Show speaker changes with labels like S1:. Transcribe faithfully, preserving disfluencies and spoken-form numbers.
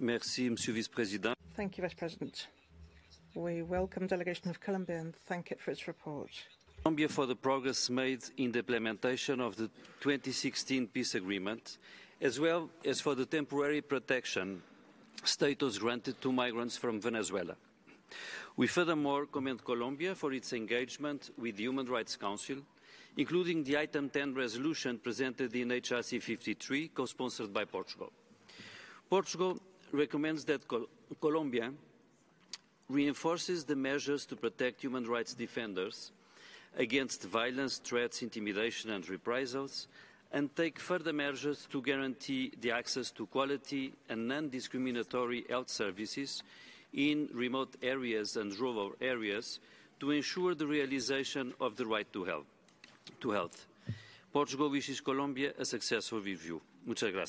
S1: Merci, Monsieur Vice-Président.
S2: Thank you, Vice President. We welcome delegation of Colombia and thank it for its report.
S1: Colombia for the progress made in the implementation of the twenty sixteen peace agreement, as well as for the temporary protection status granted to migrants from Venezuela. We furthermore commend Colombia for its engagement with the Human Rights Council, including the Item ten resolution presented in H R C fifty-three, co-sponsored by Portugal. Portugal recommends that Col Colombia reinforces the measures to protect human rights defenders against violence, threats, intimidation and reprisals, and take further measures to guarantee the access to quality and non-discriminatory health services in remote areas and rural areas to ensure the realization of the right to health. To health. Portugal wishes Colombia a successful review. Muchas gracias.